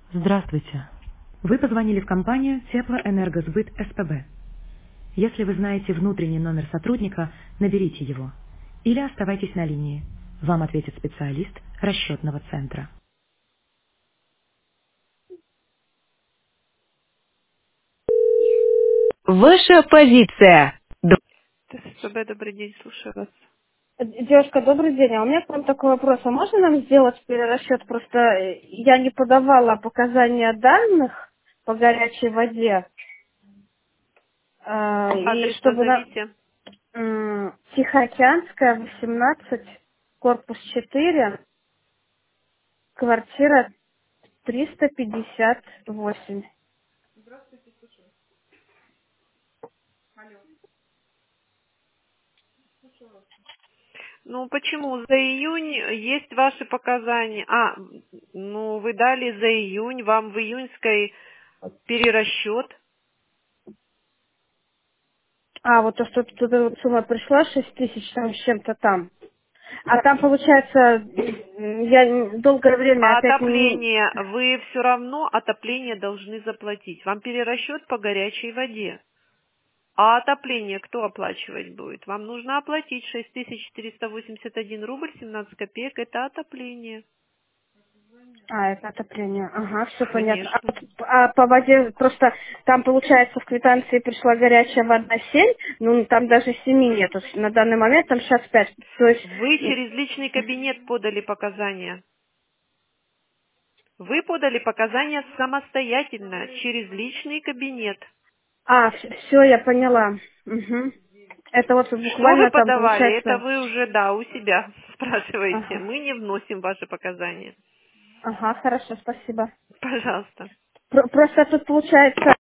Здравствуйте. Вы позвонили в компанию Теплоэнергосбыт СПБ. Если вы знаете внутренний номер сотрудника, наберите его. Или оставайтесь на линии. Вам ответит специалист расчетного центра. Ваша позиция. СПБ, добрый день, слушаю вас. Девушка, добрый день. А у меня к вам такой вопрос. А можно нам сделать перерасчет? Просто я не подавала показания данных по горячей воде. И Адрес чтобы на назовите. Тихоокеанская, 18, корпус 4, квартира 358. Ну, почему? За июнь есть ваши показания. Ну, вы дали за июнь, вам в июньской перерасчет. А, вот то, что тут вот сумма пришла, 6 тысяч там с чем-то там. А там, получается, я долгое время А опять не... отопление, вы все равно отопление должны заплатить. Вам перерасчет по горячей воде. А отопление кто оплачивать будет? Вам нужно оплатить 6481 рубль 17 копеек. Это отопление. А, это отопление. Ага, все понятно. Конечно. А по воде просто там, получается, в квитанции пришла горячая вода 7, ну там даже 7 нету. На данный момент там сейчас 5. То есть, Вы через личный кабинет подали показания. Вы подали показания самостоятельно, через личный кабинет. все, я поняла. Мгм. Это вот Что вы буквально там подавали? Это получается... вы уже, да, у себя спрашиваете. Ага, Мы не вносим ваши показания. ага, хорошо, спасибо. Пожалуйста. Просто тут получается